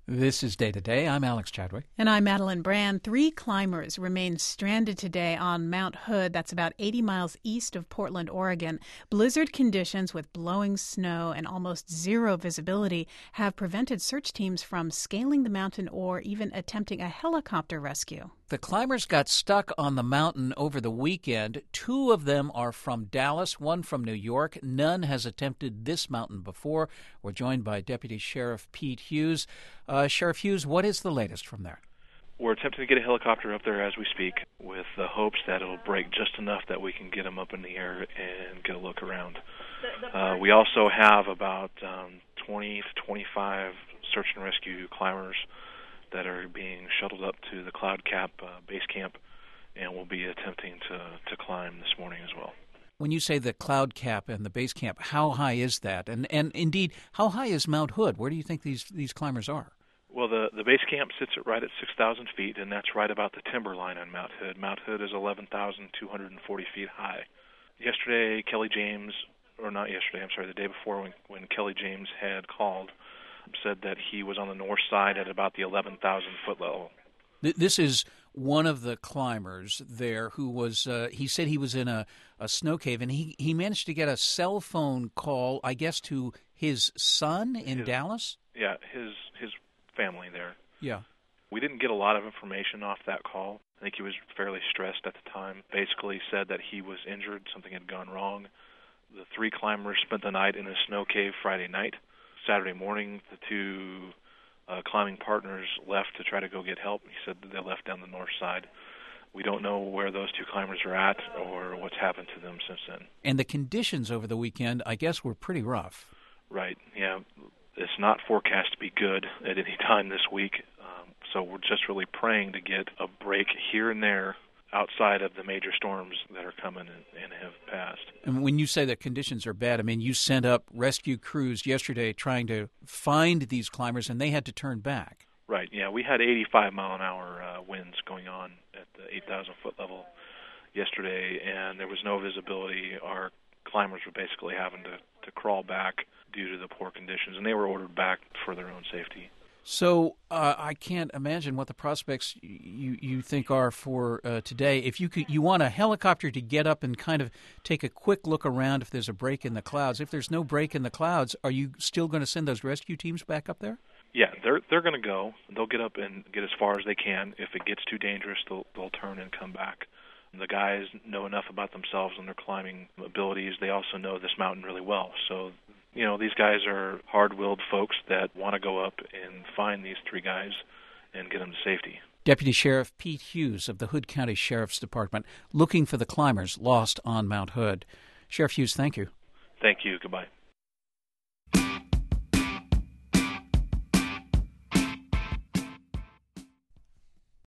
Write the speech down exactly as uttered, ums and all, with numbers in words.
This is Day to Day. I'm Alex Chadwick. And I'm Madeline Brand. Three climbers remain stranded today on Mount Hood. That's about eighty miles east of Portland, Oregon. Blizzard conditions with blowing snow and almost zero visibility have prevented search teams from scaling the mountain or even attempting a helicopter rescue. The climbers got stuck on the mountain over the weekend. Two of them are from Dallas, one from New York. None has attempted this mountain before. We're joined by Deputy Sheriff Pete Hughes. Uh, Sheriff Hughes, what is the latest from there? We're attempting to get a helicopter up there as we speak with the hopes that it'll break just enough that we can get them up in the air and get a look around. Uh, we also have about um, twenty to twenty-five search and rescue climbers that are being shuttled up to the Cloud Cap uh, base camp, and we'll be attempting to, to climb this morning as well. When you say the Cloud Cap and the base camp, how high is that? And and indeed, how high is Mount Hood? Where do you think these, these climbers are? Well, the, the base camp sits at right at six thousand feet, and that's right about the timber line on Mount Hood. Mount Hood is eleven thousand two hundred forty feet high. Yesterday, Kelly James, or not yesterday, I'm sorry, the day before when, when Kelly James had called, said that he was on the north side at about the eleven thousand foot level. This is one of the climbers there who was, uh, he said he was in a, a snow cave, and he, he managed to get a cell phone call, I guess, to his son in his, Dallas? Yeah, his his family there. Yeah. We didn't get a lot of information off that call. I think he was fairly stressed at the time. Basically said that he was injured, something had gone wrong. The three climbers spent the night in a snow cave Friday night. Saturday morning, the two uh, climbing partners left to try to go get help. He said that they left down the north side. We don't know where those two climbers are at or what's happened to them since then. And the conditions over the weekend, I guess, were pretty rough. Right, yeah. It's not forecast to be good at any time this week, um, so we're just really praying to get a break here and there outside of the major storms that are coming and, and have passed. And when you say that conditions are bad, I mean, you sent up rescue crews yesterday trying to find these climbers, and they had to turn back. Right, yeah. We had eighty-five mile an hour uh, winds going on at the eight thousand foot level yesterday, and there was no visibility. Our climbers were basically having to, to crawl back due to the poor conditions, and they were ordered back for their own safety. So uh, I can't imagine what the prospects you you think are for uh, today. If you could, you want a helicopter to get up and kind of take a quick look around if there's a break in the clouds. If there's no break in the clouds, are you still going to send those rescue teams back up there? Yeah, they're they're going to go. They'll get up and get as far as they can. If it gets too dangerous, they'll they'll turn and come back. The guys know enough about themselves and their climbing abilities. They also know this mountain really well. So, you know, these guys are hard-willed folks that want to go up and find these three guys and get them to safety. Deputy Sheriff Pete Hughes of the Hood County Sheriff's Department looking for the climbers lost on Mount Hood. Sheriff Hughes, thank you. Thank you. Goodbye.